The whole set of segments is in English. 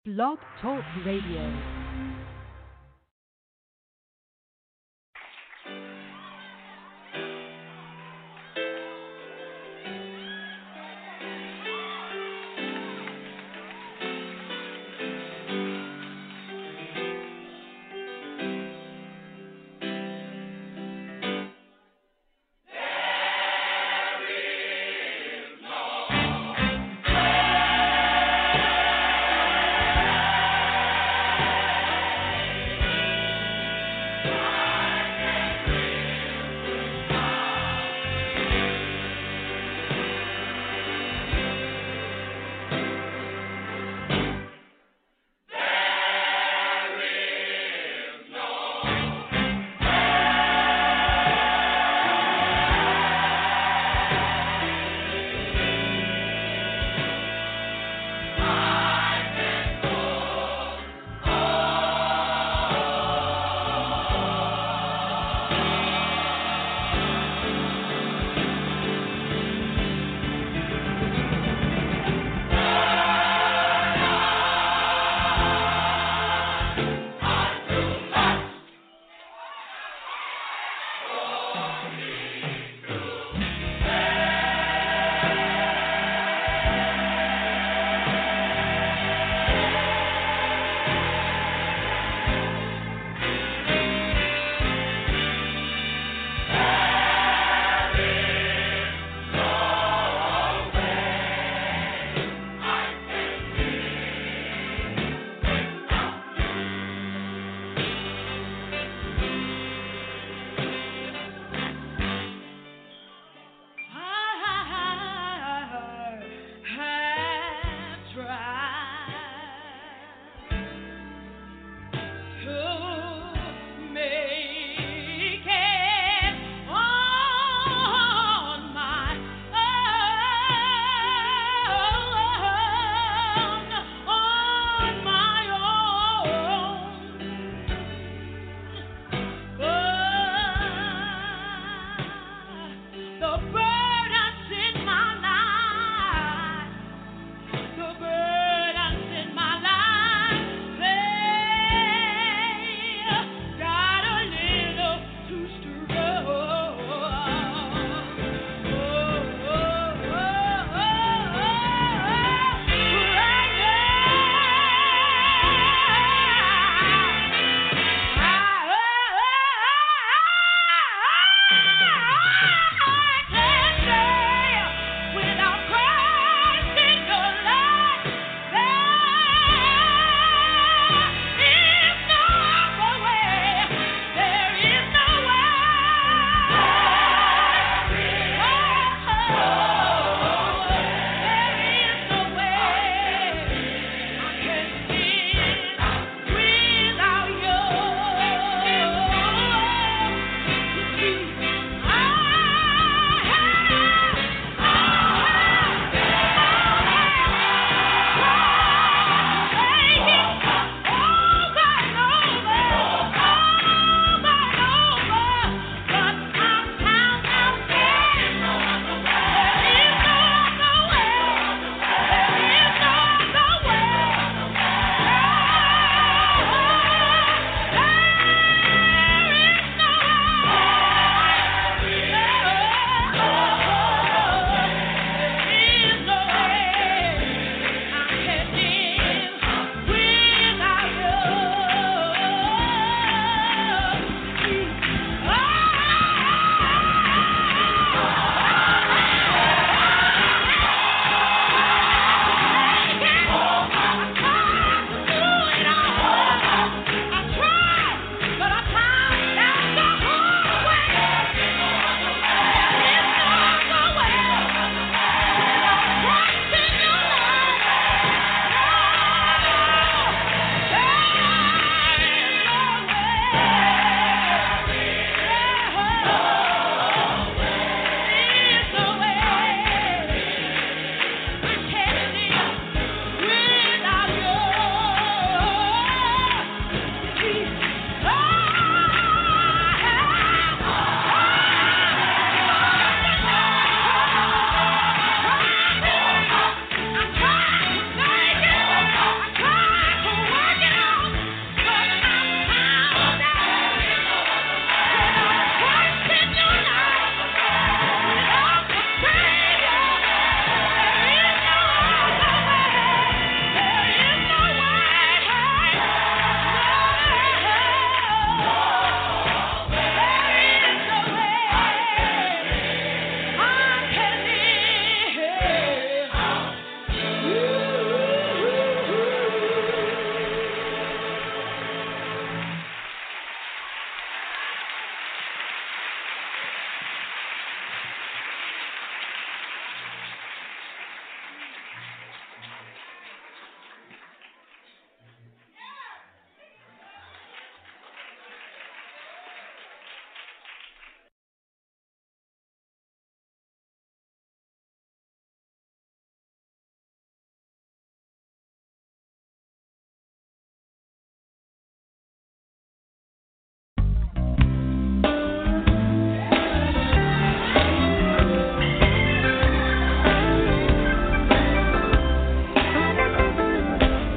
Blog Talk Radio.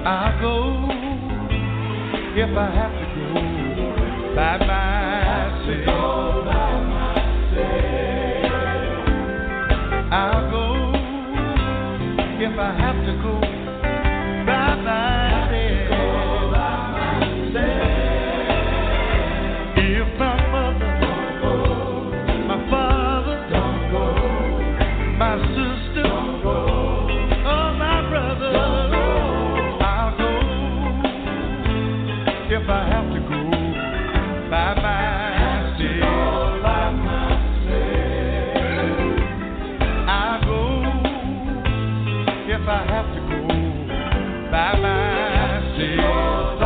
I'll go if I have to go by myself. I'll go if I have to go by myself. If my mother don't go, my father don't go, my sister don't go, or my brother don't go, I'll go if I have to go by myself. I'll go if I have to go by myself.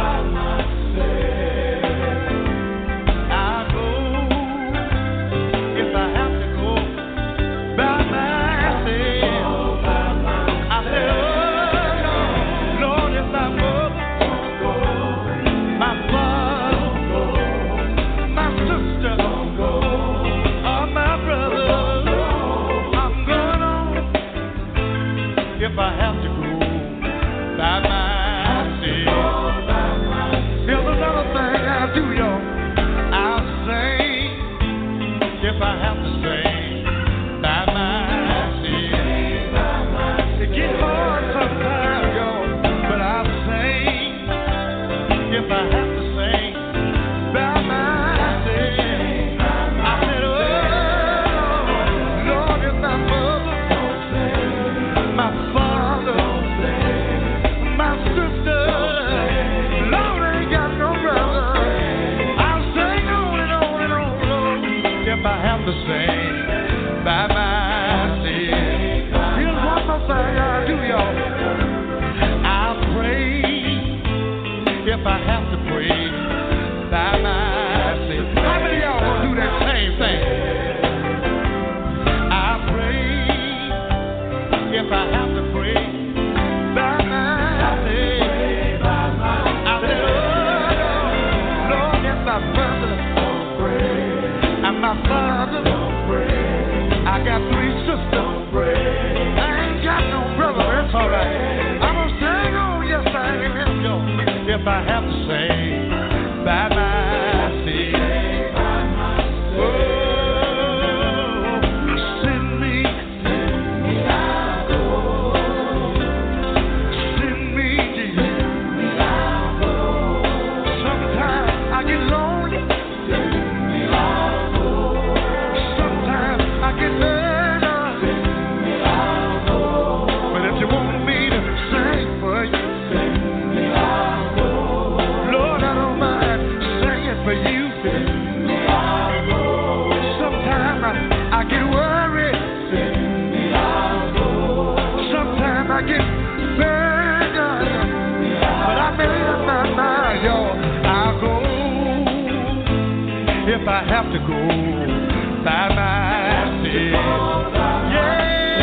I'll go if I have to go by myself. I said, oh Lord, if my mother, my father, my sister, or my brother, I'm going on if I have to go by myself. There's another thing I'll do, y'all. I'll sing if I have to sing by myself. It gets hard sometimes, y'all, but I'll sing if I have to sing by myself. I said, oh Lord, if my mother, my father, my sister, Lord, ain't got no brother, I'll sing on and on and on, Lord, if I have to sing by myself. Here's one more thing I'll do, y'all. I'll pray if I have to pray by myself. How many of y'all gonna do that same thing? I'll pray if I have to pray by myself. I said, oh Lord, if my brother and my father, I got 3 sisters, I ain't got no brother, that's all right. I'm gonna sing on, yes I am, yo, if I have to sing by myself. Oh, send me, Jesus. Sometimes I get lonely, sometimes I get nervous, but if you want me to sing for you, Lord, I don't mind singing for you. Sometimes I get worried, sometimes I get burdened, but I made up my mind, y'all. I'll go if I have to go by myself. Yeah.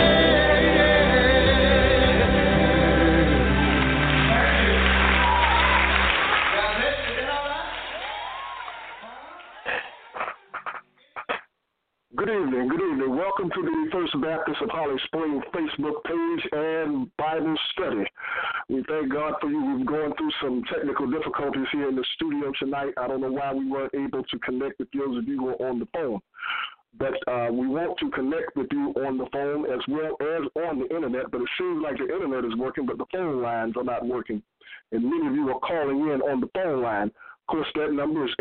Good evening, good evening. Welcome to the First Baptist of Holly Springs Facebook page and Bible study. We thank God for you. We're going through some technical difficulties here in the studio tonight. I don't know why we weren't able to connect with those of you who are on the phone. But we want to connect with you on the phone as well as on the internet. But it seems like the internet is working, but the phone lines are not working. And many of you are calling in on the phone line. Of course, that number is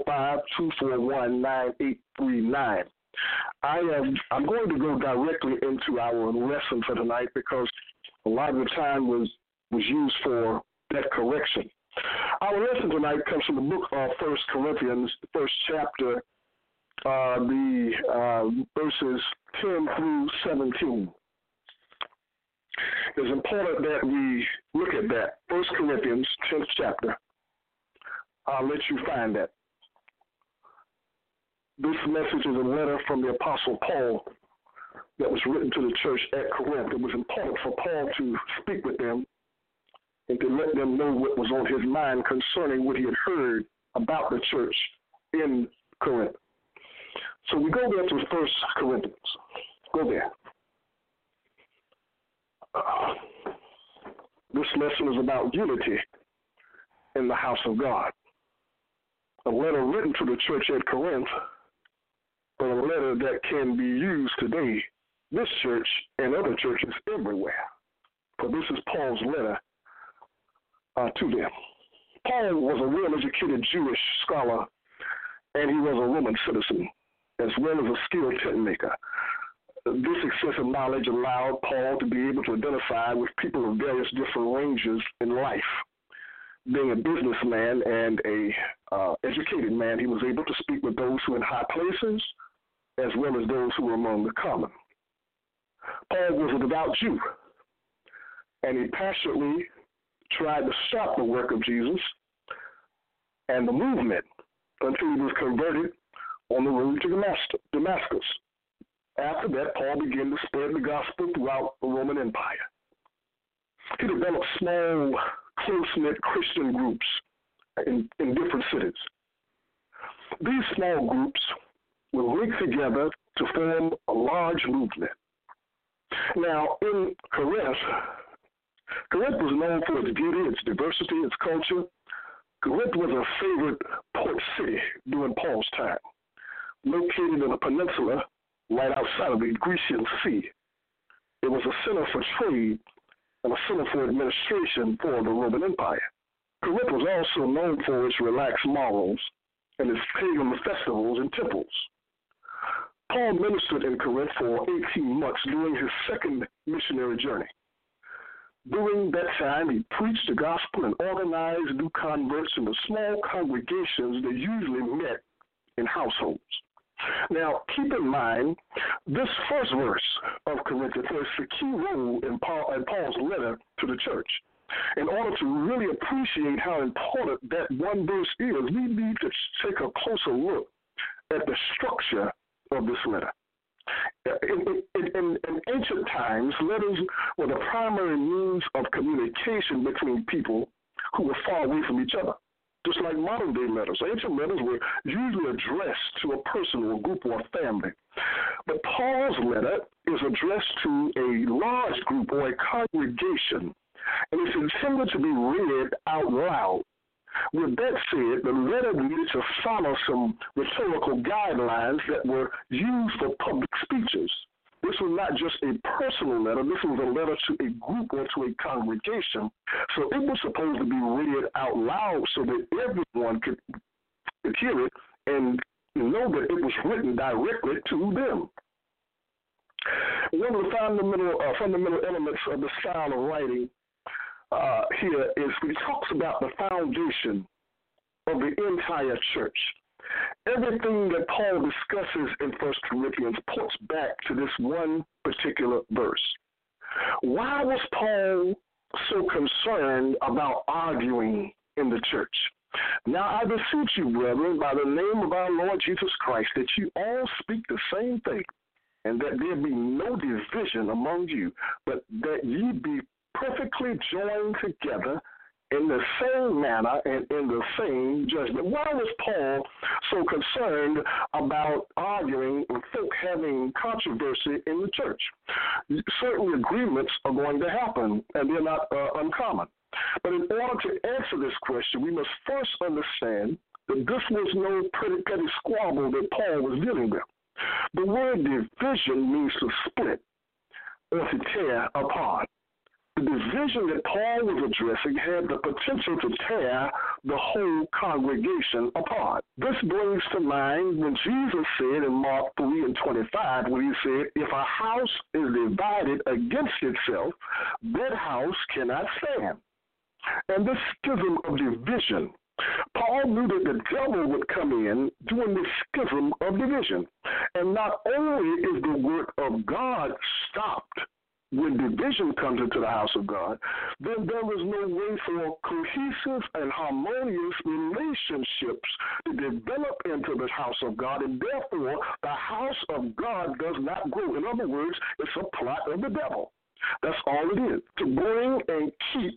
845-241-9839. I'm going to go directly into our lesson for tonight because a lot of the time was used for that correction. Our lesson tonight comes from the book of 1 Corinthians, the first chapter, the verses 10 through 17. It's important that we look at that. 1 Corinthians, 10th chapter. I'll let you find that. This message is a letter from the Apostle Paul that was written to the church at Corinth. It was important for Paul to speak with them and to let them know what was on his mind concerning what he had heard about the church in Corinth. So we go there to 1 Corinthians. Go there. This lesson is about unity in the house of God. A letter written to the church at Corinth, but a letter that can be used today, this church and other churches everywhere. For this is Paul's letter to them. Paul was a well-educated Jewish scholar, and he was a Roman citizen, as well as a skilled tent maker. This extensive knowledge allowed Paul to be able to identify with people of various different ranges in life. Being a businessman and a educated man, he was able to speak with those who were in high places, as well as those who were among the common. Paul was a devout Jew, and he passionately tried to stop the work of Jesus and the movement until he was converted on the road to Damascus. After that, Paul began to spread the gospel throughout the Roman Empire. He developed small, close-knit Christian groups in different cities. These small groups were linked together to form a large movement. Now, in Corinth was known for its beauty, its diversity, its culture. Corinth was a favorite port city during Paul's time, located in a peninsula right outside of the Grecian Sea. It was a center for trade and a center for administration for the Roman Empire. Corinth was also known for its relaxed morals and its pagan festivals and temples. Paul ministered in Corinth for 18 months during his second missionary journey. During that time, he preached the gospel and organized new converts in the small congregations that usually met in households. Now, keep in mind, this first verse of Corinthians plays a key role in Paul's letter to the church. In order to really appreciate how important that one verse is, we need to take a closer look at the structure of this letter. In ancient times, letters were the primary means of communication between people who were far away from each other. Just like modern-day letters. Ancient letters were usually addressed to a person or a group or a family. But Paul's letter is addressed to a large group or a congregation, and it's intended to be read out loud. With that said, the letter needed to follow some rhetorical guidelines that were used for public speeches. This was not just a personal letter. This was a letter to a group or to a congregation. So it was supposed to be read out loud so that everyone could hear it and know that it was written directly to them. One of the fundamental elements of the style of writing here is he talks about the foundation of the entire church. Everything that Paul discusses in 1 Corinthians points back to this one particular verse. Why was Paul so concerned about arguing in the church? Now I beseech you, brethren, by the name of our Lord Jesus Christ, that you all speak the same thing, and that there be no division among you, but that ye be perfectly joined together in the same manner and in the same judgment. Why was Paul so concerned about arguing and folk having controversy in the church? Certain agreements are going to happen, and they're not uncommon. But in order to answer this question, we must first understand that this was no petty squabble that Paul was dealing with. The word division means to split or to tear apart. The division that Paul was addressing had the potential to tear the whole congregation apart. This brings to mind when Jesus said in Mark 3:25, when he said, if a house is divided against itself, that house cannot stand. And this schism of division, Paul knew that the devil would come in during this schism of division. And not only is the work of God stopped when division comes into the house of God, then there is no way for cohesive and harmonious relationships to develop into the house of God, and therefore the house of God does not grow. In other words, it's a plot of the devil. That's all it is, to bring and keep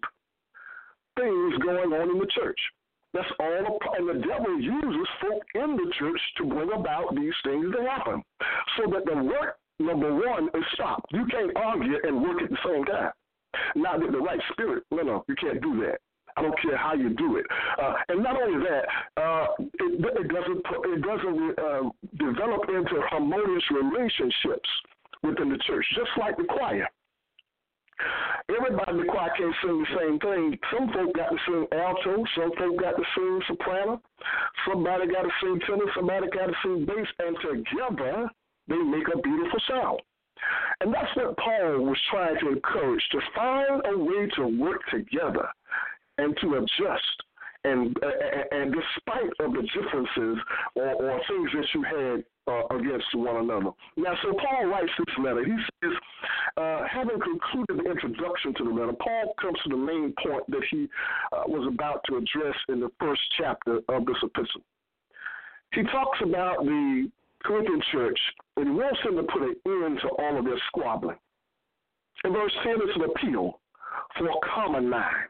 things going on in the church. That's all, and the devil uses folk in the church to bring about these things to happen, so that the work, number one, is stopped. You can't argue and work at the same time. Not with the right spirit. No, you can't do that. I don't care how you do it. And not only that, it doesn't develop into harmonious relationships within the church, just like the choir. Everybody in the choir can't sing the same thing. Some folk got to sing alto, some folk got to sing soprano, somebody got to sing tenor, somebody got to sing bass, and together they make a beautiful sound. And that's what Paul was trying to encourage, to find a way to work together and to adjust. And despite of the differences or things that you had against one another. Now, so Paul writes this letter. He says, having concluded the introduction to the letter, Paul comes to the main point that he was about to address in the first chapter of this epistle. He talks about the Corinthian church, and he wants them to put an end to all of their squabbling. In verse 10, it's an appeal for a common mind.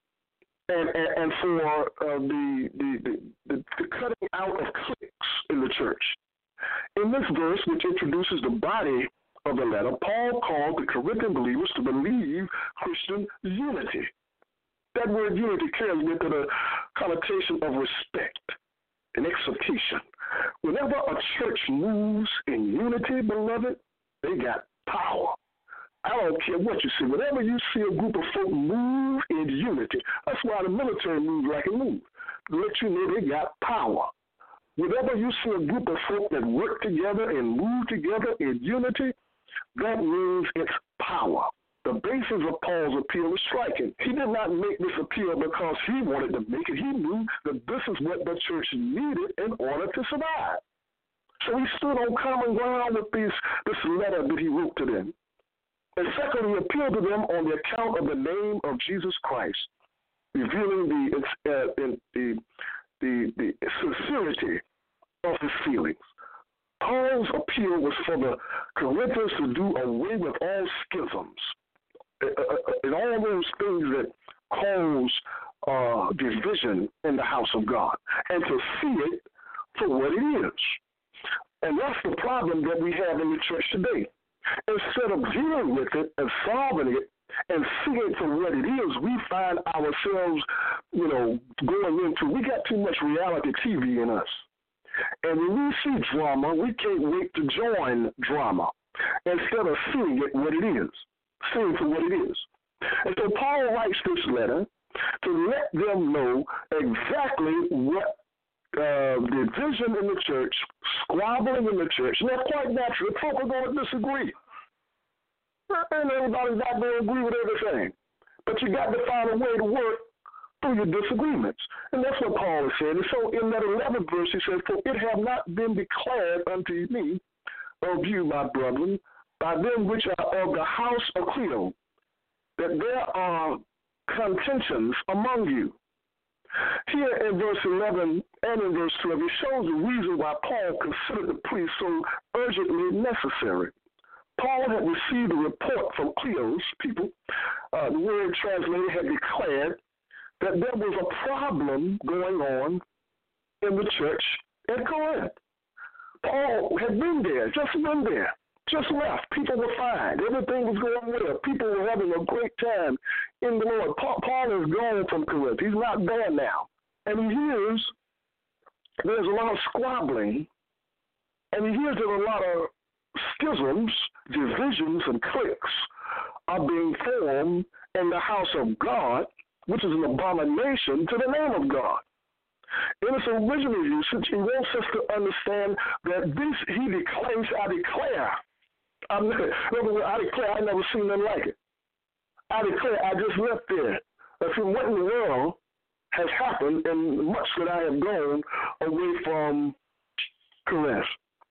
And for the cutting out of cliques in the church. In this verse, which introduces the body of the letter, Paul called the Corinthian believers to believe Christian unity. That word unity carries with it a connotation of respect and exhortation. Whenever a church moves in unity, beloved, they got power. I don't care what you see. Whenever you see a group of folk move in unity, that's why the military moves like it moves, to let you know they got power. Whenever you see a group of folk that work together and move together in unity, that means it's power. The basis of Paul's appeal is striking. He did not make this appeal because he wanted to make it. He knew that this is what the church needed in order to survive. So he stood on common ground with this letter that he wrote to them. And secondly, he appealed to them on the account of the name of Jesus Christ, revealing the sincerity of his feelings. Paul's appeal was for the Corinthians to do away with all schisms and all those things that cause division in the house of God, and to see it for what it is. And that's the problem that we have in the church today. Instead of dealing with it and solving it and seeing it for what it is, we find ourselves, going into, we got too much reality TV in us. And when we see drama, we can't wait to join drama instead of seeing it what it is, seeing for what it is. And so Paul writes this letter to let them know exactly what division in the church, squabbling in the church, and that's quite natural. Folk are going to disagree. And everybody's not going to agree with everything. But you got to find a way to work through your disagreements. And that's what Paul is saying. And so in that 11th verse, he says, "For it have not been declared unto me of you, my brethren, by them which are of the house of Cleo, that there are contentions among you." Here in verse 11 and in verse 12, it shows the reason why Paul considered the plea so urgently necessary. Paul had received a report from Cleo's people. The word translated had declared that there was a problem going on in the church at Corinth. Paul had been there, just left. People were fine. Everything was going well. People were having a great time in the Lord. Paul is gone from Corinth. He's not there now. And he hears there's a lot of squabbling, and he hears that a lot of schisms, divisions, and cliques are being formed in the house of God, which is an abomination to the name of God. In its original usage, he wants us to understand that this, he declares, I declare, I never seen nothing like it. I declare, I just left there. I said, what in the world has happened, and much that I have gone away from Corinth.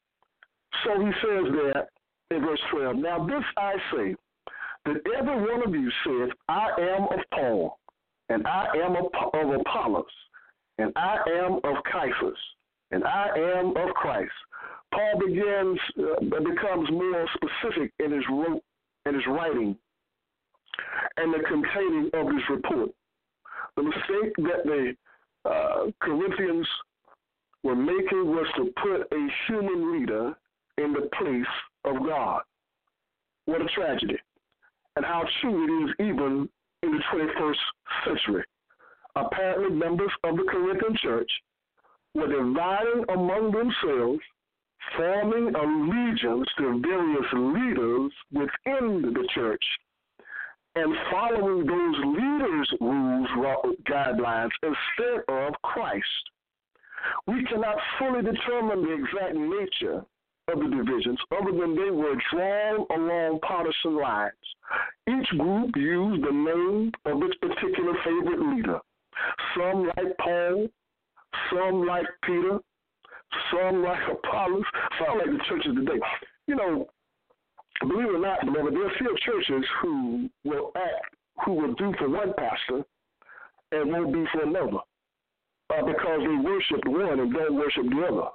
So he says there in verse 12, "Now this I say, that every one of you saith, I am of Paul, and I am of Apollos, and I am of Cephas, and I am of Christ." Paul becomes more specific in his writing and the containing of his report. The mistake that the Corinthians were making was to put a human leader in the place of God. What a tragedy. and how true it is even in the 21st century. Apparently, members of the Corinthian church were dividing among themselves, forming allegiance to various leaders within the church, and following those leaders' rules, guidelines, instead of Christ. We cannot fully determine the exact nature of the divisions other than they were drawn along partisan lines. Each group used the name of its particular favorite leader. Some like Paul, some like Peter, some like Apollos, some like the churches today. You know, believe it or not, beloved, there are still churches who will do for one pastor and won't be for another because they worship one and don't worship the other.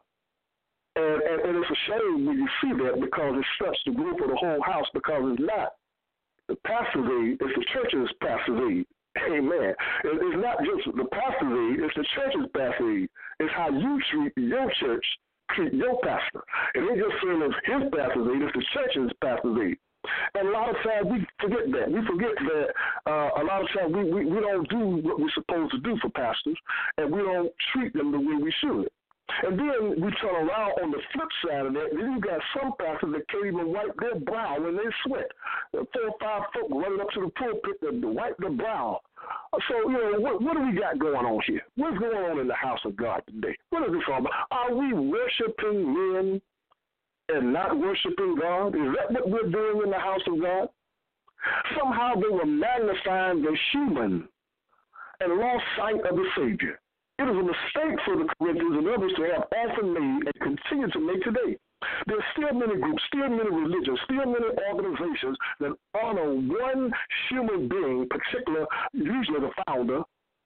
And it's a shame when you see that because it sets the group of the whole house because it's not the pastor's aid, it's the church's pastor's aid. Amen. It's not just the pastor's aid, it's the church's pastor's aid. It's how you treat your church, treat your pastor. And they just saying it's his pastor's aid, it's the church's pastor's aid. And a lot of times we forget that. We forget that a lot of times we don't do what we're supposed to do for pastors, and we don't treat them the way we should. And then we turn around on the flip side of that, then you got some pastors that can't even wipe their brow when they sweat. 4 or 5 folk running up to the pulpit to wipe their brow. So, you know, what do we got going on here? What's going on in the house of God today? What is this all about? Are we worshiping men and not worshiping God? Is that what we're doing in the house of God? Somehow they were magnifying the human and lost sight of the Savior. It is a mistake for the Corinthians and others to have often made and continue to make today. There are still many groups, still many religions, still many organizations that honor one human being, particular, usually the founder,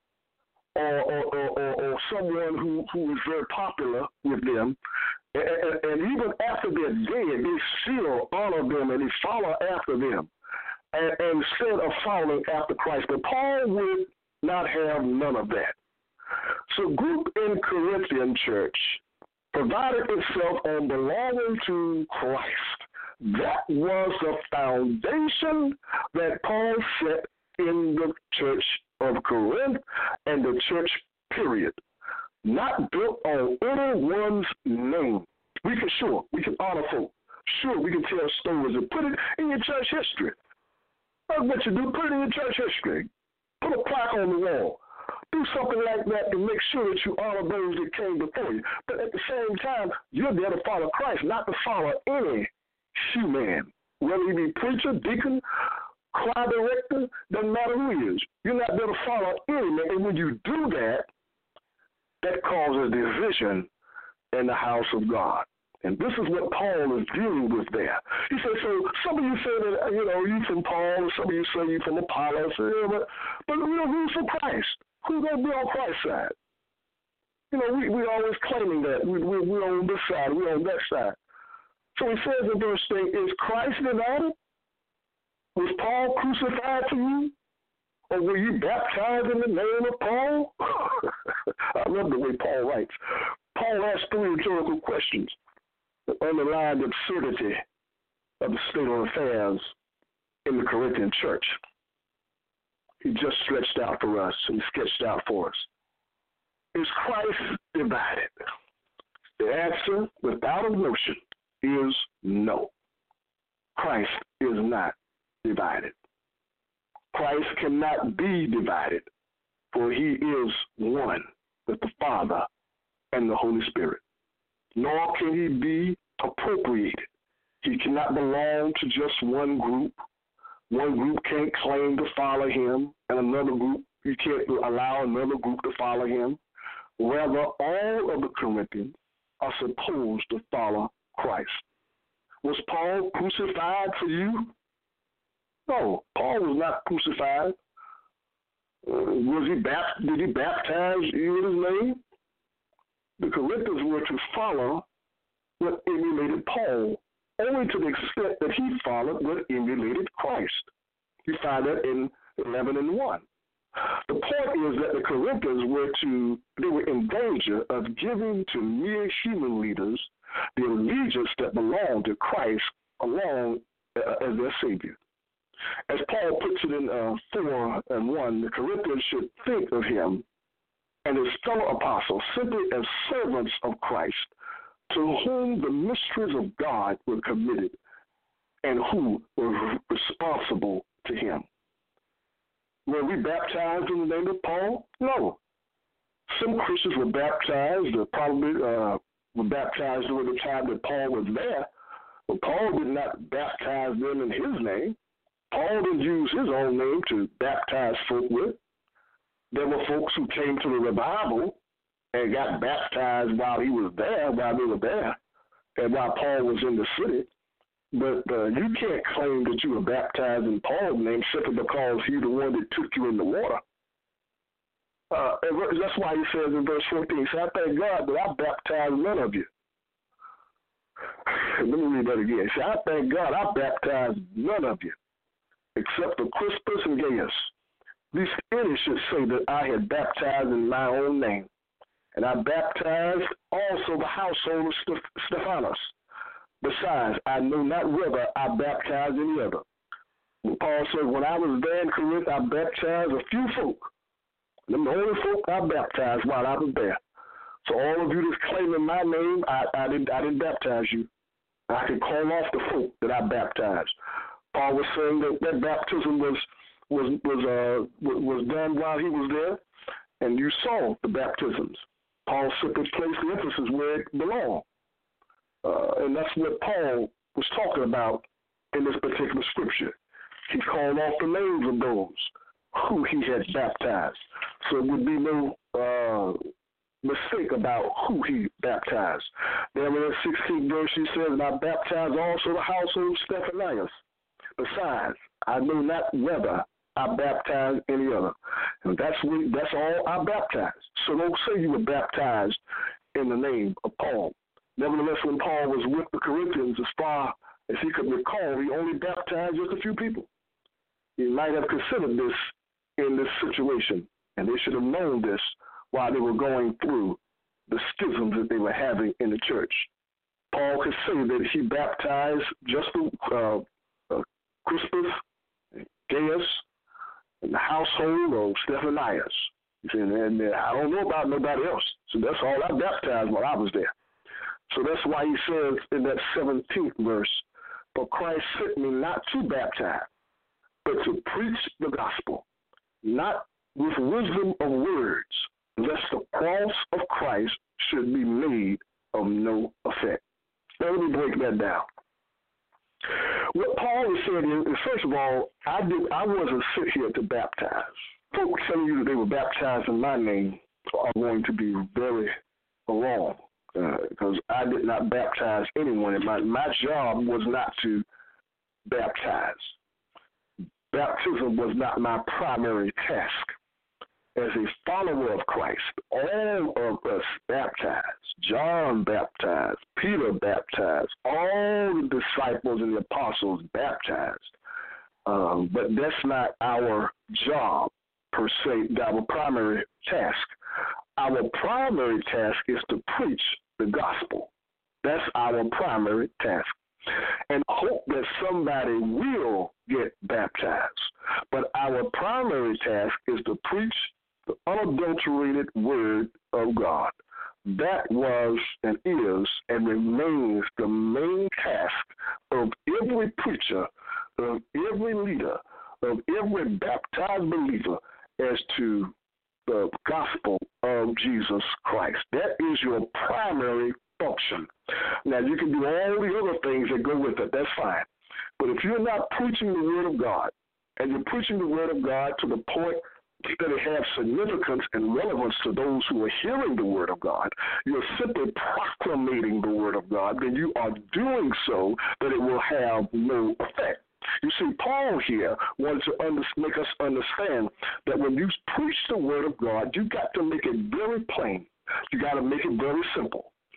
or someone who is very popular with them. And even after they're dead, they still honor them and they follow after them, and instead of following after Christ. But Paul would not have none of that. So group in Corinthian church provided itself on belonging to Christ. That was the foundation that Paul set in the church of Corinth and the church period. Not built on anyone's name. We can honor folk. Sure, we can tell stories and put it in your church history. That's what you do. Put it in your church history. Put a plaque on the wall. Do something like that to make sure that you honor those that came before you. But at the same time, you're there to follow Christ, not to follow any human, whether he be preacher, deacon, choir director, doesn't matter who he is. You're not there to follow any man. And when you do that, that causes division in the house of God. And this is what Paul is dealing with there. He says, so some of you say that, you from Paul, and some of you say you from Apollos, but who's from Christ? Who's going to be on Christ's side? We always claiming that. We're on this side, we're on that side. So he says in verse 8, is Christ divided? Was Paul crucified for you? Or were you baptized in the name of Paul? I love the way Paul writes. Paul asks 3 rhetorical questions that underline the absurdity of the state of affairs in the Corinthian church. He just stretched out for us and sketched out for us. Is Christ divided? The answer, without a notion, is no. Christ is not divided. Christ cannot be divided, for he is one with the Father and the Holy Spirit. Nor can he be appropriated. He cannot belong to just one group. One group can't claim to follow him, and another group, you can't allow another group to follow him. Rather, all of the Corinthians are supposed to follow Christ. Was Paul crucified for you? No, Paul was not crucified. Did he baptize you in his name? The Corinthians were to follow what emulated Paul, only to the extent that he followed what emulated Christ. You find that in 11:1. The point is that the Corinthians were in danger of giving to mere human leaders the allegiance that belonged to Christ alone as their Savior. As Paul puts it in 4:1, the Corinthians should think of him and his fellow apostles simply as servants of Christ, to whom the mysteries of God were committed and who were responsible to him. Were we baptized in the name of Paul? No. Some Christians were baptized, probably were baptized during the time that Paul was there, but Paul did not baptize them in his name. Paul didn't use his own name to baptize folk with. There were folks who came to the revival and got baptized while he was there, while they were there, and while Paul was in the city. But you can't claim that you were baptized in Paul's name simply because he's the one that took you in the water. And that's why he says in verse 14, he said, I thank God that I baptized none of you. Let me read that again. He said, I thank God I baptized none of you, except for Crispus and Gaius. These any should say that I had baptized in my own name. And I baptized also the household of Stephanas. Besides, I know not whether I baptized any other. Paul said, when I was there in Corinth, I baptized a few folk. Them the only folk I baptized while I was there. So all of you that's claiming my name, I didn't baptize you. I can call off the folk that I baptized. Paul was saying that baptism was done while he was there, and you saw the baptisms. Paul simply placed the emphasis where it belonged. And that's what Paul was talking about in this particular scripture. He called off the names of those who he had baptized. So there would be no mistake about who he baptized. Then in the 16th verse, he says, and I baptized also the household of Stephanas. Besides, I know not whether I baptized any other. And that's all I baptized. So don't say you were baptized in the name of Paul. Nevertheless, when Paul was with the Corinthians, as far as he could recall, he only baptized just a few people. He might have considered this in this situation, and they should have known this while they were going through the schisms that they were having in the church. Paul could say that he baptized just Crispus, Gaius, and the household of Stephanas. And I don't know about nobody else. So that's all I baptized while I was there. So that's why he says in that 17th verse, for Christ sent me not to baptize, but to preach the gospel, not with wisdom of words, lest the cross of Christ should be made of no effect. Now let me break that down. What Paul is saying is, first of all, I wasn't sent here to baptize. Folks telling you that they were baptized in my name are going to be very wrong, because I did not baptize anyone. And my job was not to baptize. Baptism was not my primary task. As a follower of Christ, all of us baptized. John baptized. Peter baptized. All the disciples and the apostles baptized. But that's not our job, per se, our primary task. Our primary task is to preach the gospel. That's our primary task. And hope that somebody will get baptized. But our primary task is to preach the unadulterated word of God. That was and is and remains the main task of every preacher, of every leader, of every baptized believer as to the gospel of Jesus Christ. That is your primary function. Now, you can do all the other things that go with it. That's fine. But if you're not preaching the word of God, and you're preaching the word of God to the point that it has significance and relevance to those who are hearing the word of God, you're simply proclamating the word of God, then you are doing so that it will have no effect. You see, Paul here wanted to make us understand that when you preach the word of God, you got to make it very plain. You got to make it very simple.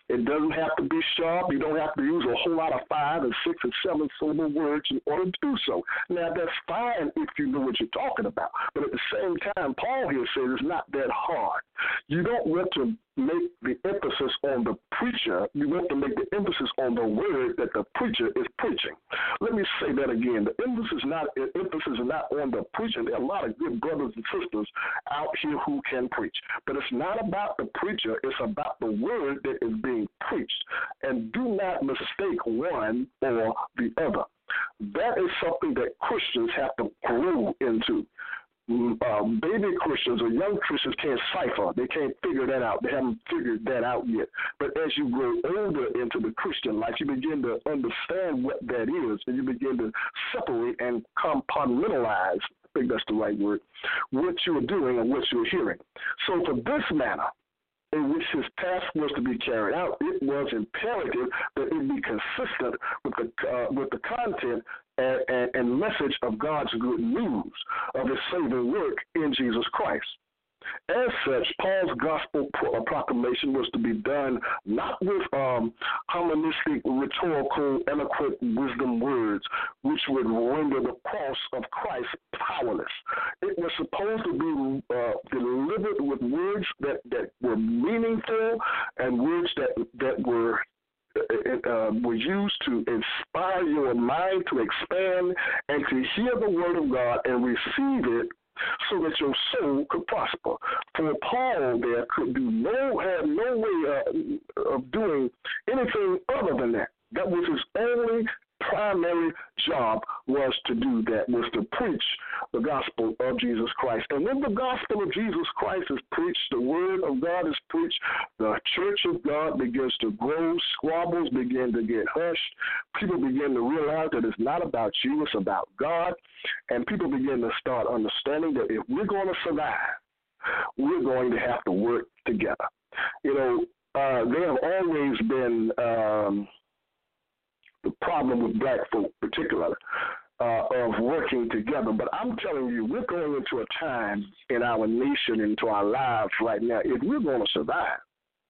It doesn't have to be sharp. You don't have to use a whole lot of 5 and 6 and 7 syllable words in order to do so. Now, that's fine if you know what you're talking about. But at the same time, Paul here says it's not that hard. You don't want to make the emphasis on the preacher. You want to make the emphasis on the word that the preacher is preaching. Let me say that again. The emphasis is not on the preacher. There are a lot of good brothers and sisters out here who can preach. But it's not about the preacher. It's about the word that is being preached. And do not mistake one or the other. That is something that Christians have to grow into. Baby Christians or young Christians can't cipher. They can't figure that out. They haven't figured that out yet. But as you grow older into the Christian life, you begin to understand what that is, and you begin to separate and compartmentalize, I think that's the right word, what you're doing and what you're hearing. So for this manner, in which his task was to be carried out, it was imperative that it be consistent with the content and message of God's good news of his saving work in Jesus Christ. As such, Paul's gospel proclamation was to be done not with harmonistic, rhetorical, eloquent wisdom words, which would render the cross of Christ powerless. It was supposed to be delivered with words that were meaningful and words that were used to inspire your mind to expand and to hear the word of God and receive it so that your soul could prosper. For Paul, there had no way of doing anything other than that. That was his only primary job, was to do that, was to preach the gospel of Jesus Christ. And when the gospel of Jesus Christ is preached, the word of God is preached, the church of God begins to grow, squabbles begin to get hushed, people begin to realize that it's not about you, it's about God, and people begin to start understanding that if we're going to survive, we're going to have to work together. You know, there have always been the problem with black folk particularly of working together. But I'm telling you, we're going into a time in our nation, into our lives right now, if we're going to survive,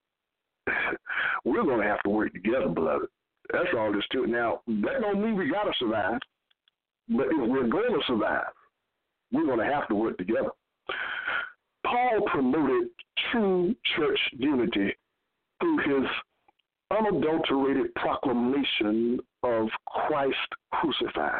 we're going to have to work together, beloved. That's all there's to it. Now, that don't mean we got to survive, but if we're going to survive, we're going to have to work together. Paul promoted true church unity through his unadulterated proclamation of Christ crucified.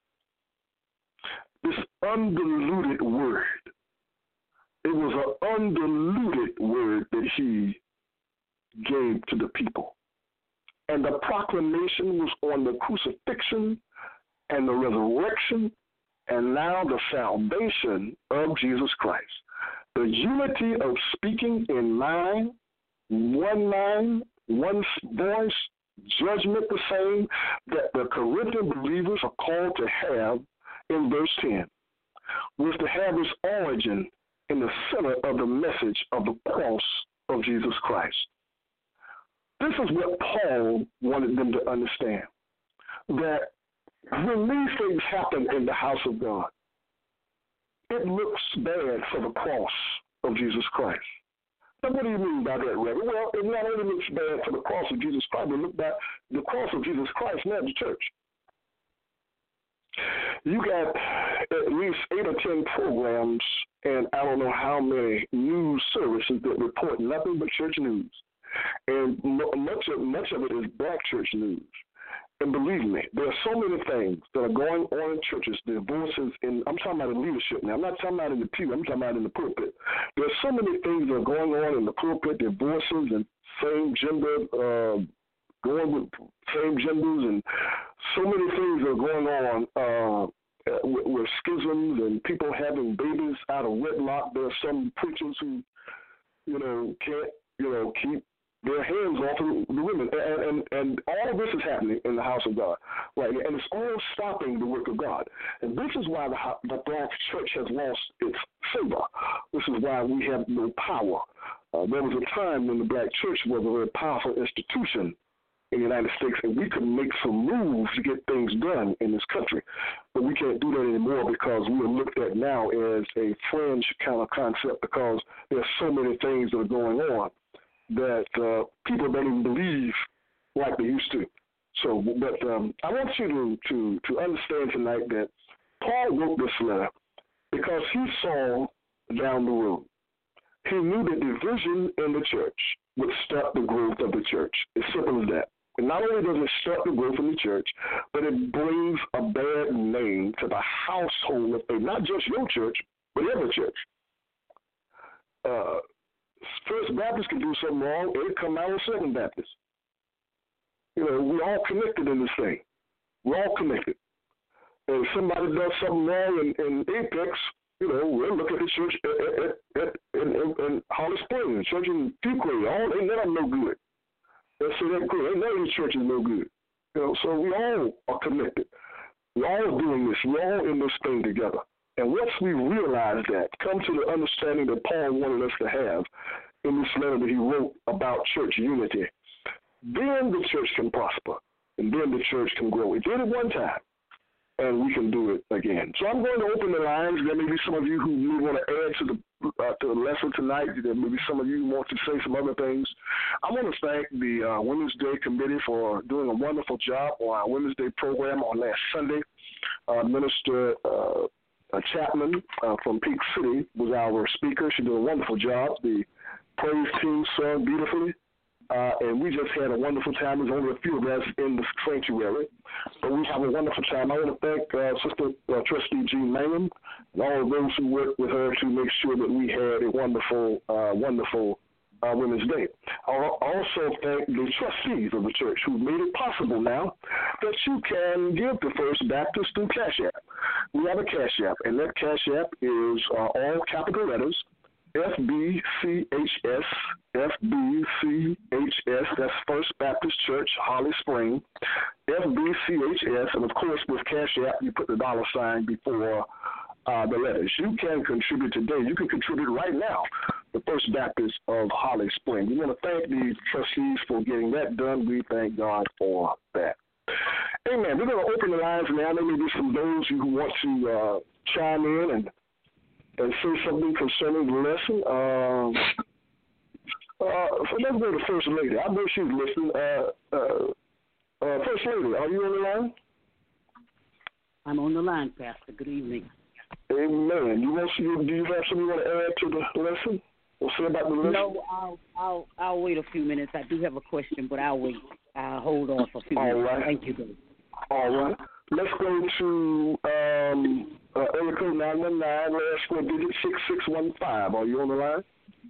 This undiluted word, it was an undiluted word that he gave to the people. And the proclamation was on the crucifixion and the resurrection and now the salvation of Jesus Christ. The unity of speaking in mind, one voice, judgment the same that the Corinthian believers are called to have in verse 10, was to have its origin in the center of the message of the cross of Jesus Christ. This is what Paul wanted them to understand, that when these things happen in the house of God, it looks bad for the cross of Jesus Christ. Now, what do you mean by that, Reverend? Well, it not only looks bad for the cross of Jesus Christ, but look back the cross of Jesus Christ, not the church. You got at least 8 or 10 programs, and I don't know how many news services that report nothing but church news. And much of it is black church news. And believe me, there are so many things that are going on in churches, divorces, and I'm talking about in leadership now. I'm not talking about in the pew. I'm talking about in the pulpit. There are so many things that are going on in the pulpit, divorces and same gender, going with same genders, and so many things that are going on with schisms and people having babies out of wedlock. There are some preachers who, can't, keep their hands off of the women. And all of this is happening in the house of God, right? And it's all stopping the work of God. And this is why the black church has lost its savor. This is why we have no power. There was a time when the black church was a very powerful institution in the United States, and we could make some moves to get things done in this country. But we can't do that anymore because we are looked at now as a fringe kind of concept because there are so many things that are going on. that people don't even believe like they used to. So, but I want you to understand tonight that Paul wrote this letter because he saw down the road. He knew that division in the church would stop the growth of the church. As simple as that. And not only does it stop the growth of the church, but it brings a bad name to the household of faith. Not just your church, but every church. First Baptist can do something wrong, and it come out of Second Baptist. You know, we're all connected in this thing. We're all connected. And if somebody does something wrong in Apex, you know, we'll look at the church in Holly Springs, church in Fuquay. They never no good. They'll say that good. Ain't none of these churches no good. You know, so we all are connected. We're all doing this. We're all in this thing together. And once we realize that, come to the understanding that Paul wanted us to have in this letter that he wrote about church unity, then the church can prosper, and then the church can grow. It did it one time, and we can do it again. So I'm going to open the lines. There may be some of you who may want to add to the lesson tonight. There may be some of you who want to say some other things. I want to thank the Women's Day Committee for doing a wonderful job on our Women's Day program on last Sunday. Minister Chapman from Peak City was our speaker. She did a wonderful job. The praise team sung beautifully. And we just had a wonderful time. There's only a few of us in the sanctuary, but we have a wonderful time. I want to thank Sister Trustee Jean Mangum and all of those who worked with her to make sure that we had a wonderful Women's Day. I also thank the trustees of the church who made it possible now that you can give to First Baptist through Cash App. We have a Cash App, and that Cash App is all capital letters, FBCHS, FBCHS, that's First Baptist Church, Holly Spring, FBCHS, and of course with Cash App, you put the $ before the letters. You can contribute today. You can contribute right now, the First Baptist of Holly Spring. We want to thank the trustees for getting that done. We thank God for that. Amen. We're going to open the lines now. There may be some those who want to chime in and say something concerning the lesson. So let's go to First Lady. I know she's listening. First Lady, are you on the line? I'm on the line, Pastor. Good evening. Amen. Do you have something you want to add to the lesson? Or say about the lesson? No, I'll wait a few minutes. I do have a question, but I'll wait. I'll hold on for a few minutes. All right. Thank you, Dave. All right. Let's go to area code 919, last four digits 6615. Are you on the line?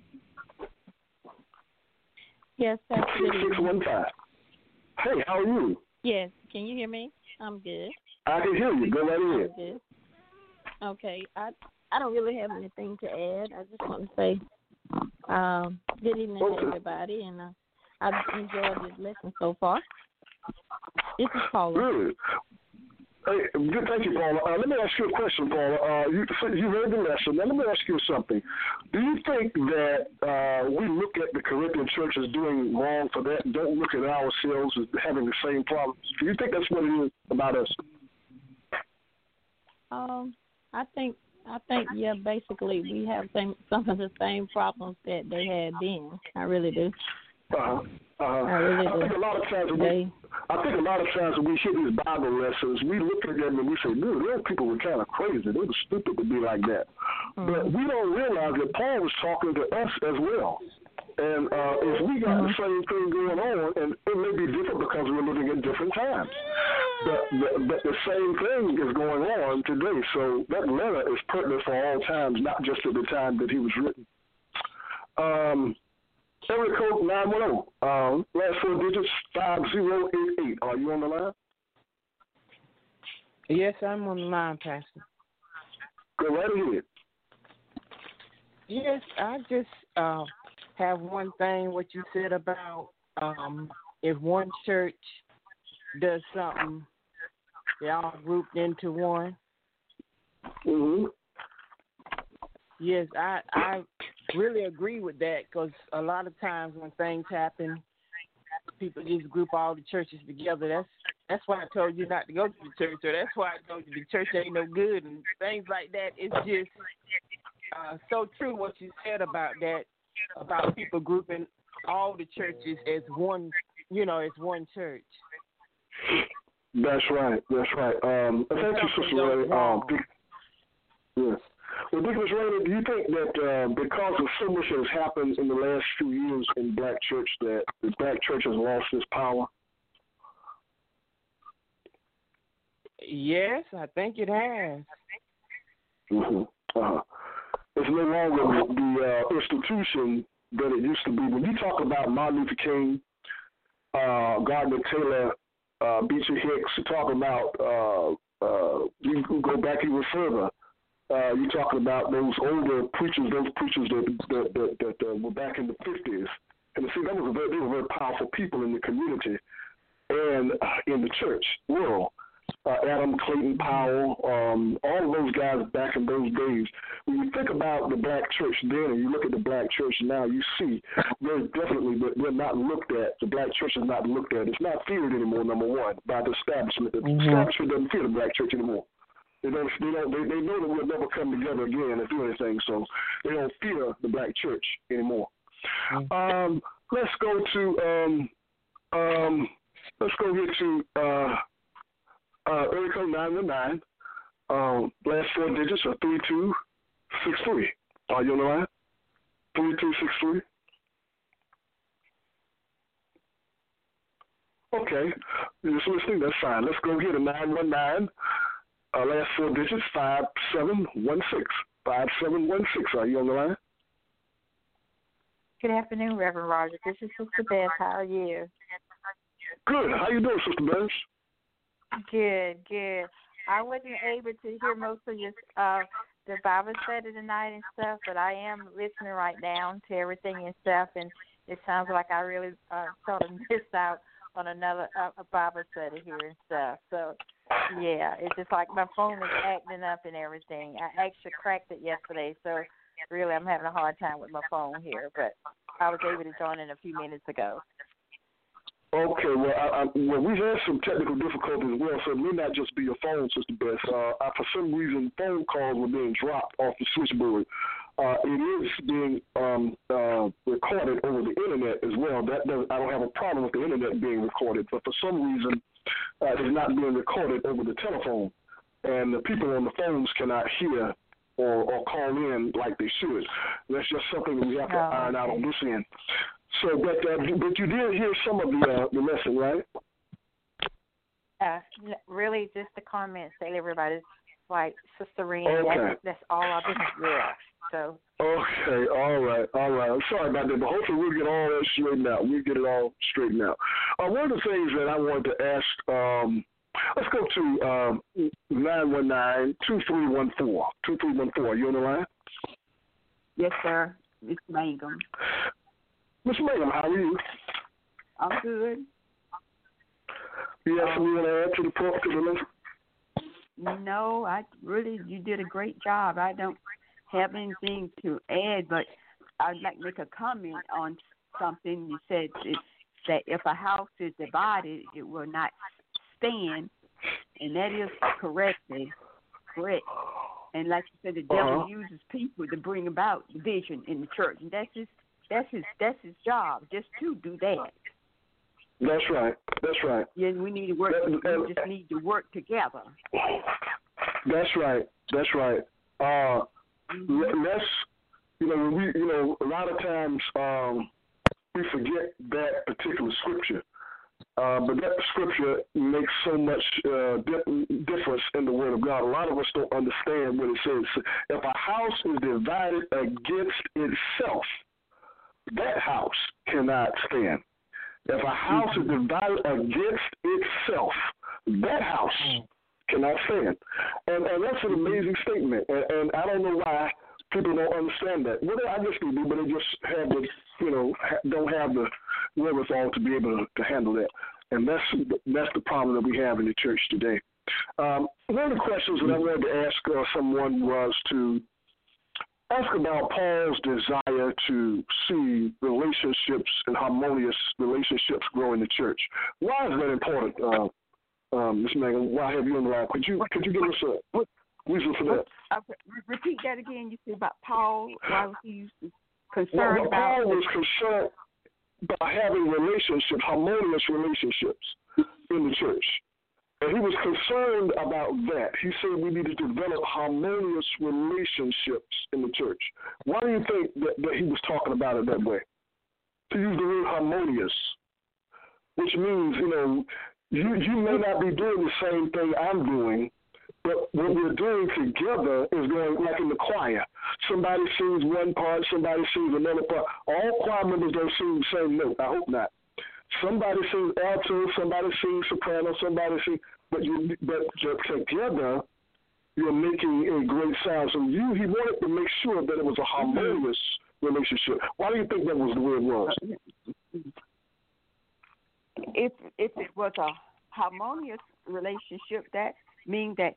Yes, that's 6615. Hey, how are you? Yes, can you hear me? I'm good. I can hear you. Go right ahead. I'm good. Okay, I don't really have anything to add. I just want to say good evening to everybody, and I've enjoyed this lesson so far. This is Paula. Good. Hey, good. Thank you, Paula. Let me ask you a question, Paula. You heard the lesson. Now, let me ask you something. Do you think that we look at the Corinthian church as doing wrong for that and don't look at ourselves as having the same problems? Do you think that's what it is about us? I think, yeah, basically we have some of the same problems that they had then. I really do. I really do. I think a lot of times when we hear these Bible lessons, we look at them and we say, dude, those people were kind of crazy. They were stupid to be like that. Mm-hmm. But we don't realize that Paul was talking to us as well. And if we got the same thing going on, and it may be different because we're living in different times, but the same thing is going on today. So that letter is pertinent for all times, not just at the time that he was written. Area code 910, last four digits 5088. Are you on the line? Yes, I'm on the line, Pastor. Go right ahead. Yes, I just have one thing, what you said about if one church does something, they all grouped into one. Mm-hmm. Yes, I really agree with that because a lot of times when things happen, people just group all the churches together. That's why I told you not to go to the church, or that's why I told you the church ain't no good and things like that. It's just so true what you said about that, about people grouping all the churches as one, as one church. That's right. That's right. Thank you, Sister Ray. Yes. Well, Deaconess Raina, do you think that because of so much has happened in the last few years in Black church that the Black church has lost its power? Yes, I think it has. Mm-hmm. It's no longer the institution that it used to be. When you talk about Martin Luther King, Gardner Taylor, Beecher Hicks, you talk about, you can go back even further. You're talking about those older preachers, that were back in the 50s. And see, they were very powerful people in the community and in the church world. Adam Clayton Powell, all of those guys back in those days. When you think about the Black church then and you look at the Black church now, you see very definitely that they're not looked at. The Black church is not looked at. It's not feared anymore, number one, by the establishment. The establishment doesn't fear the Black church anymore. They know that we'll never come together again and do anything, so they don't fear the Black church anymore. Let's go to here to area code 919. Last four digits are 3263. Are you on the line? 3263. Okay, you're just listening. That's fine. Let's go here to 919. Last four digits 5716. 5716. Are you on the line? Good afternoon, Reverend Roger. This is Sister Beth. How are you? Good. How you doing, Sister Beth? Good. I wasn't able to hear most of your the Bible study tonight and stuff, but I am listening right now to everything and stuff, and it sounds like I really sort of missed out on another a Bible study here and stuff. So, yeah, it's just like my phone is acting up and everything. I actually cracked it yesterday, so really I'm having a hard time with my phone here, but I was able to join in a few minutes ago. Okay, well, we had some technical difficulties as well, so it may not just be your phone, Sister Beth. For some reason, phone calls were being dropped off the switchboard. It is being recorded over the internet as well. I don't have a problem with the internet being recorded, but for some reason, it's not being recorded over the telephone, and the people on the phones cannot hear or call in like they should. That's just something that we have to iron out on this end. So, but you did hear some of the lesson, right? Really, just the comments that everybody's like, Sister Reen, okay. That's all I've been hearing. So. Okay, all right. I'm sorry about that, but hopefully we'll get all that straightened out. We'll get it all straightened out. One of the things that I wanted to ask, let's go to 919-2314. 2314. Are you on the line? Yes, sir. Miss Mangum. Miss Mangum, how are you? I'm good. You have something you want to add to the lesson? No, you did a great job. I don't have anything to add, but I'd like to make a comment on something you said, that if a house is divided, it will not stand, and that is correct. And like you said, the devil uses people to bring about division in the church, and that's his job, just to do that. That's right. Yeah, we need to work. We just need to work together. That's right. Let's, a lot of times we forget that particular scripture, but that scripture makes so much difference in the Word of God. A lot of us don't understand what it says. If a house is divided against itself, that house cannot stand. If a house is divided against itself, that house cannot stand. And that's an amazing statement. And I don't know why people don't understand that. Well, I guess they do, but they just have the, don't have the wherewithal to be able to handle that. And that's the problem that we have in the church today. One of the questions that I wanted to ask someone was to ask about Paul's desire to see relationships and harmonious relationships grow in the church. Why is that important, Ms. Megan? Why have you on the line? Could you give us a reason for that? Repeat that again. You said about Paul. Why was he concerned about? Paul was concerned. by having relationships, harmonious relationships in the church. And he was concerned about that. He said we need to develop harmonious relationships in the church. Why do you think that he was talking about it that way? To use the word harmonious, which means, you may not be doing the same thing I'm doing, but what we're doing together is going like in the choir. Somebody sings one part, somebody sings another part. All choir members don't sing the same note. I hope not. Somebody sings alto, somebody sings soprano, somebody sings, but together you're making a great sound. So he wanted to make sure that it was a harmonious relationship. Why do you think that was the way it was? If it was a harmonious relationship, that means that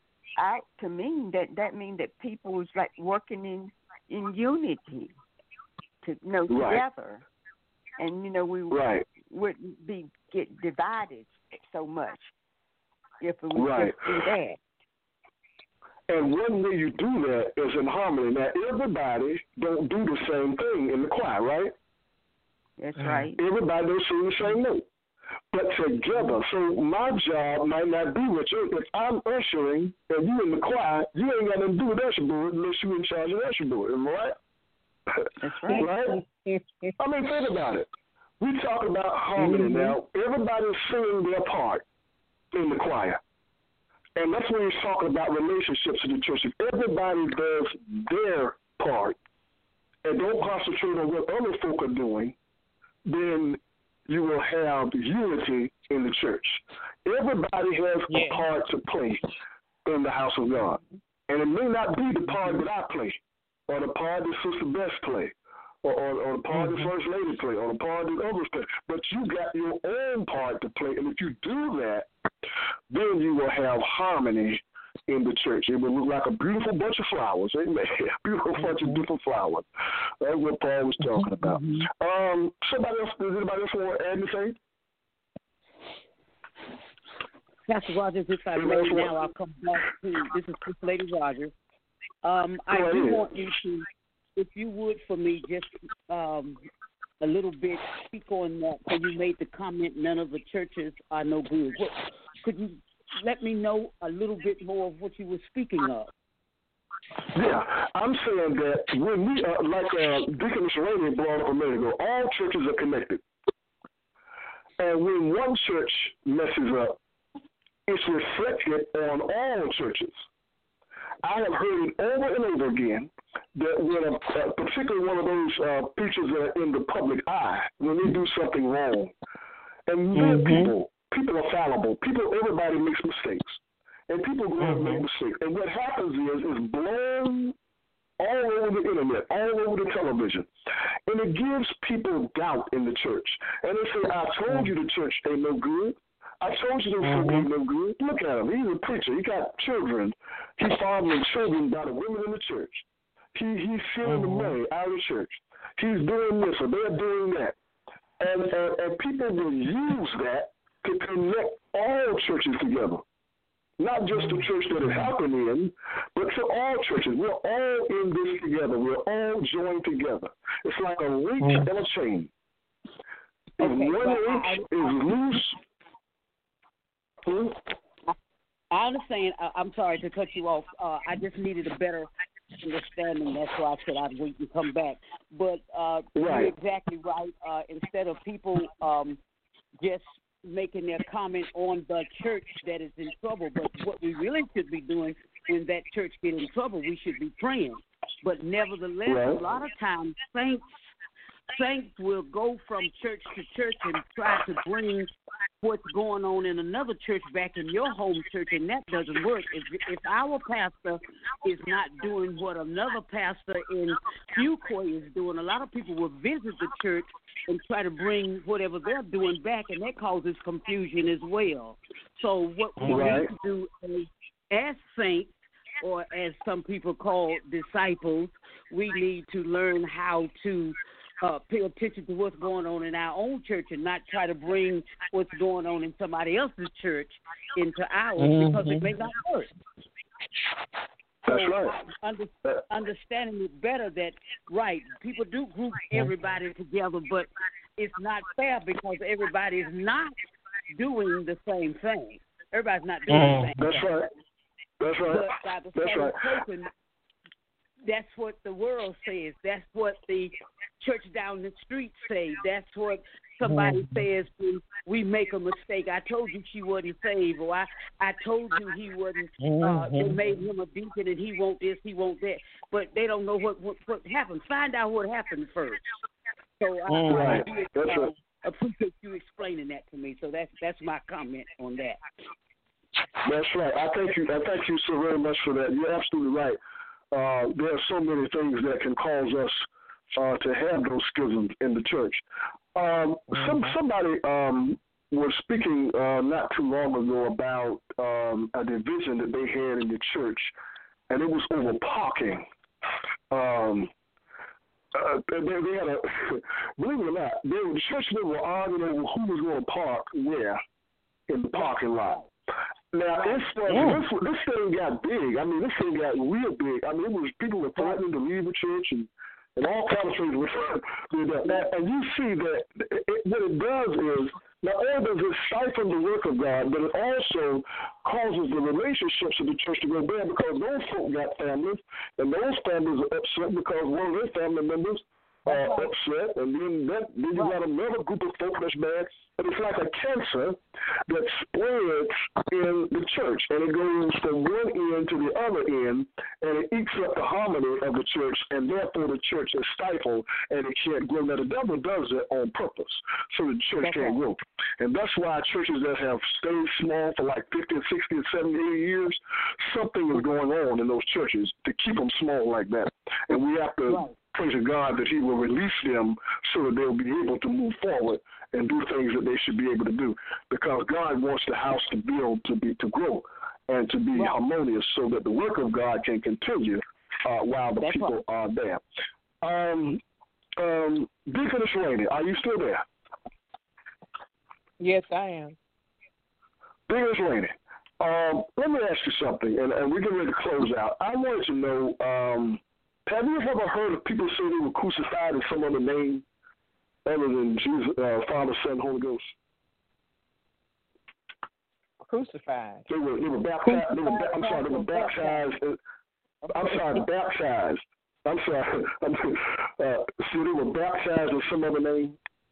that people was like working in unity, together, and we wouldn't get divided so much if it was just in that. And one way you do that is in harmony. Now, everybody don't do the same thing in the choir, right? That's right. Everybody don't sing the same note, but together. So my job might not be with you. If I'm ushering and you in the choir, you ain't got nothing to do with usher board unless you're in charge of usher board. Am I right? That's right. Right? I mean, think about it. We talk about harmony now. Everybody's singing their part in the choir. And that's when he's talking about relationships in the church. If everybody does their part and don't concentrate on what other folk are doing, then you will have unity in the church. Everybody has a part to play in the house of God. And it may not be the part that I play, or the part that Sister Bess play, or the part that First Lady play, or the part that others play. But you got your own part to play. And if you do that, then you will have harmony in the church. It will look like a beautiful bunch of flowers. Amen. Beautiful bunch of different flowers. That's what Paul was talking about. Somebody else, does anybody else want to add anything? Pastor Rogers, if I may now, I'll come back to, this is First Lady Rogers. I do want you to, if you would for me, just a little bit speak on that. So you made the comment, none of the churches are no good. Could you let me know a little bit more of what you were speaking of? Yeah, I'm saying that when we, like Deaconess Rainey brought up a minute ago, all churches are connected. And when one church messes up, it's reflected on all churches. I have heard it over and over again that when particularly one of those preachers that are in the public eye, when they do something wrong, and people are fallible. Everybody makes mistakes. And people go and make mistakes. And what happens is it's blown all over the internet, all over the television. And it gives people doubt in the church. And they say, I told you the church ain't no good. I told you them folk ain't no good. Look at him. He's a preacher. He got children. He's fathering children by the women in the church. He's stealing the money out of the church. He's doing this or they're doing that. And people will use that to connect all churches together. Not just the church that it happened in, but to all churches. We're all in this together. We're all joined together. It's like a link and a chain. If one link is loose, I understand. I'm sorry to cut you off. I just needed a better understanding. That's why I said I'd wait and come back. But you're exactly right. Instead of people just making their comment on the church that is in trouble, but what we really should be doing when that church get in trouble, we should be praying. But nevertheless, a lot of times saints will go from church to church and try to bring what's going on in another church back in your home church, and that doesn't work. If our pastor is not doing what another pastor in Fuquay is doing, a lot of people will visit the church and try to bring whatever they're doing back, and that causes confusion as well. So what we need to do as saints, or as some people call disciples, we need to learn how to pay attention to what's going on in our own church and not try to bring what's going on in somebody else's church into ours because it may not work. That's right. Understanding it better that, people do group everybody together, but it's not fair because everybody is not doing the same thing. Everybody's not doing the same That's thing. right. That's right. But by the That's same right. token, that's what the world says. That's what the church down the street say. That's what somebody says when we make a mistake. I told you she wasn't saved, or I told you he wasn't. They made him a deacon, and he won't this, he won't that. But they don't know what happened. Find out what happened first. So I do appreciate you explaining that to me. So that's my comment on that. That's right. I thank you so very much for that. You're absolutely right. There are so many things that can cause us to have those schisms in the church. Somebody was speaking not too long ago about a division that they had in the church, and it was over parking. They had a, believe it or not, the churchmen were arguing over who was going to park where in the parking lot. Now, this thing got big. I mean, this thing got real big. I mean, it was people were threatening to leave the church and all kinds of things were doing that. And you see that what it does is, not only does it stifle the work of God, but it also causes the relationships of the church to go bad because those folk got families, and those families are upset because one of their family members are upset, and then you got another group of folk that's bad. And it's like a cancer that spreads in the church, and it goes from one end to the other end, and it eats up the harmony of the church, and therefore the church is stifled, and it can't grow. Now, the devil does it on purpose, so the church can't grow. And that's why churches that have stayed small for like 50, 60, 70, 80 years, something is going on in those churches to keep them small like that. And we have to praise God that he will release them so that they'll be able to move forward and do things that they should be able to do, because God wants the house to build, to grow, and to be harmonious, so that the work of God can continue while the people are there. Deaconess Rainey, are you still there? Yes, I am. Deaconess Rainey, let me ask you something, and we're getting ready to close out. I wanted to know, have you ever heard of people say they were crucified in some other name other than Jesus, Father, Son, Holy Ghost? Crucified. They were baptized. They were baptized. Baptized. I'm sorry. So they were baptized in some other name?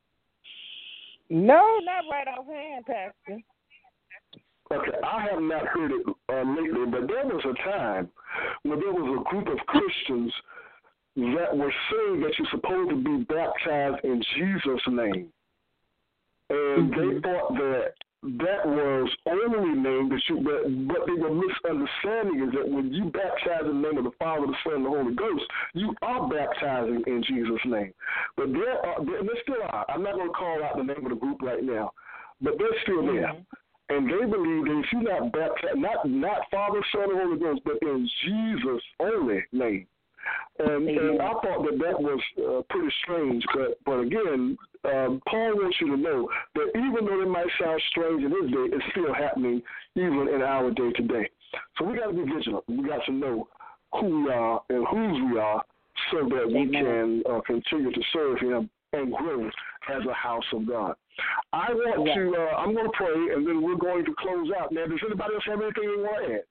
No, not right offhand, Pastor. Okay, I have not heard it lately, but there was a time when there was a group of Christians that were saying that you're supposed to be baptized in Jesus' name. And they thought that was only name that you, but they were misunderstanding is that when you baptize in the name of the Father, the Son, and the Holy Ghost, you are baptizing in Jesus' name. But there still are. I'm not going to call out the name of the group right now, but they're still there. And they believe that if you're not baptized, not Father, Son, and Holy Ghost, but in Jesus' only name. And I thought that was pretty strange, but again, Paul wants you to know that even though it might sound strange in his day, it's still happening even in our day today. So we got to be vigilant. We got to know who we are and whose we are, so that we can continue to serve him and grow as a house of God. I'm going to pray, and then we're going to close out. Now, does anybody else have anything they want to add?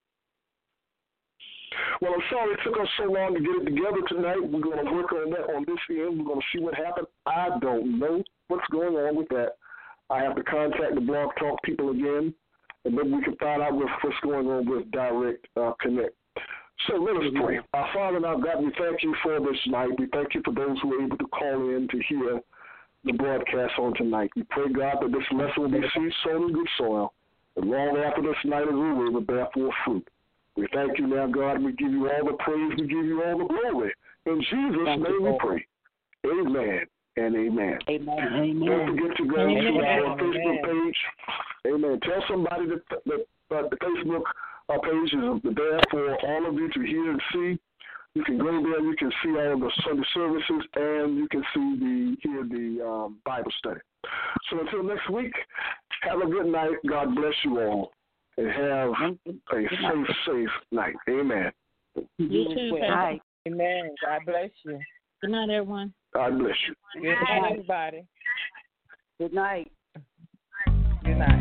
Well, I'm sorry it took us so long to get it together tonight. We're going to work on that on this end. We're going to see what happens. I don't know what's going on with that. I have to contact the Blog Talk people again, and then we can find out what's going on with Direct Connect. So let us pray. Our Father and our God, we thank you for this night. We thank you for those who were able to call in to hear the broadcast on tonight. We pray, God, that this lesson will be seed sown in good soil, and long after this night is over, it will bear forth fruit. We thank you now, God. We give you all the praise. We give you all the glory. In Jesus' name we pray. Amen and amen. Amen. Don't forget to go to our Facebook page. Amen. Tell somebody that the Facebook page is there for all of you to hear and see. You can go there. You can see all the Sunday services, and you can hear the Bible study. So until next week, have a good night. God bless you all. And have a safe night. Amen. You too, Pastor. Amen. God bless you. Good night, everyone. God bless you. Good night, everybody. Good night. Good night.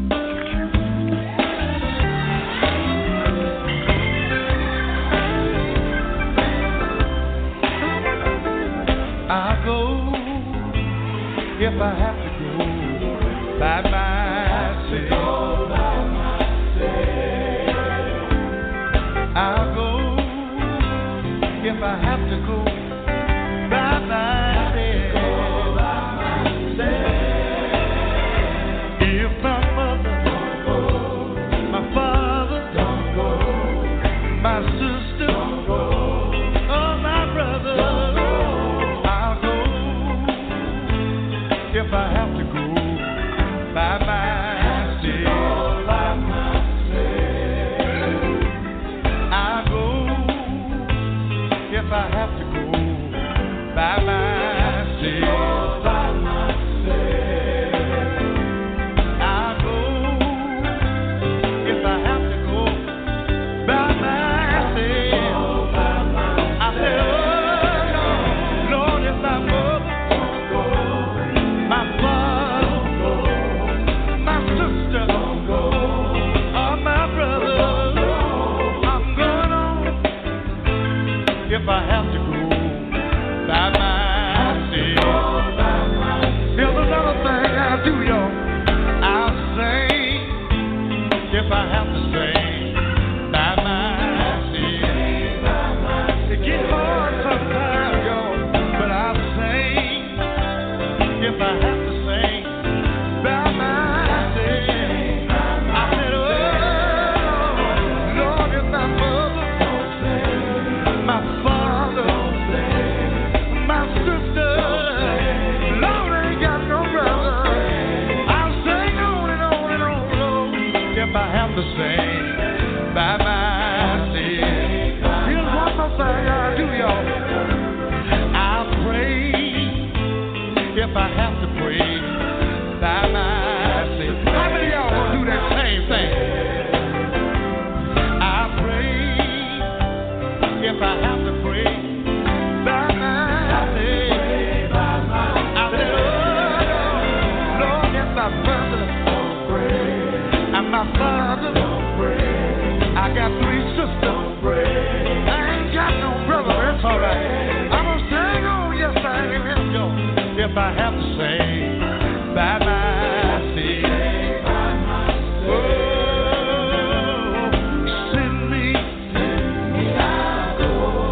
I'll go if I have to go by myself. I'll go if I have to go by myself. If my mother don't go, my father don't go, my sister don't go, or my brother, I'll go if I have to go by myself. I'll go if I have to go by myself. I'll go if I have to go by myself. I said, oh, Lord, if my mother, my father, my sister, or my brother, I'm going on if I have to go by myself. Here's another thing I'll do, y'all. I'll sing if I have to sing by myself. It gets hard sometimes, y'all, but I'll sing if I have to sing by myself. I said, oh, Lord, if my mother, my father, my sister, Lord, I ain't got no brother. I'll sing on and on and on, Lord, if I have to sing by myself. Here's one more thing I'll do, y'all. I'll pray if I have to pray by myself. How many of y'all gonna do that same thing? I'll pray if I have to pray by myself. I said, oh, Lord, if my brother don't pray and my father don't pray, I got 3 sisters. I ain't got no brother. That's all right. I'm gonna sing on, yes, I am, yo. If I have to sing by myself. Oh, send me, I'll go.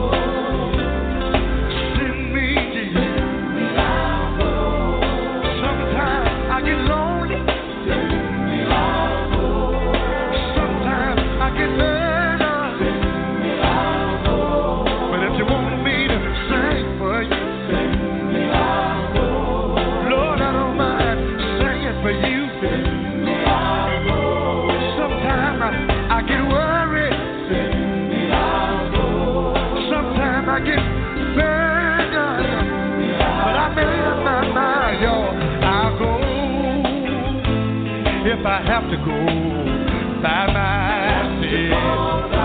Send me, Jesus. I'll go. Sometimes I get lonely. I'll go. Sometimes I get nervous. I'll go. But if you want me to sing for you, I'll go. Lord, I don't mind singing for you. I'll go. Sometimes I get worried. I'll go. Sometimes I get burdened. But I made up my mind, y'all. I'll go if I have to go by myself.